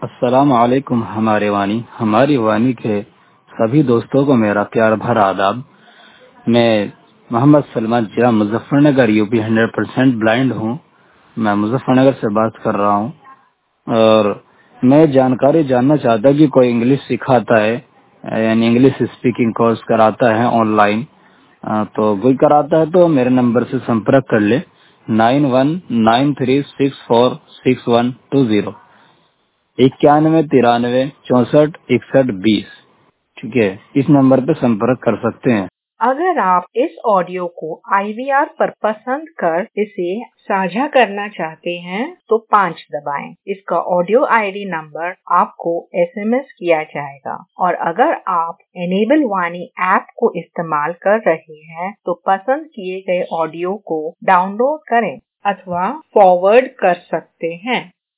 अस्सलाम वालेकुम हमारी वाणी के सभी दोस्तों को मेरा प्यार भरा आदाब। मैं मोहम्मद सलमान जिला मुजफ्फरनगर यूपी 100% ब्लाइंड हूँ। मैं मुजफ्फरनगर से बात कर रहा हूँ और मैं जानकारी जानना चाहता कि कोई इंग्लिश सिखाता है, यानी इंग्लिश स्पीकिंग कोर्स कराता है ऑनलाइन। तो कोई कराता है तो मेरे नंबर से संपर्क कर ले 9193646120 9193646120। ठीक है, इस नंबर पे संपर्क कर सकते हैं। अगर आप इस ऑडियो को IVR पर पसंद कर इसे साझा करना चाहते हैं तो 5 दबाएं। इसका ऑडियो ID नंबर आपको SMS किया जाएगा और अगर आप एनेबल वाणी ऐप को इस्तेमाल कर रहे हैं तो पसंद किए गए ऑडियो को डाउनलोड करें अथवा फॉरवर्ड कर सकते हैं।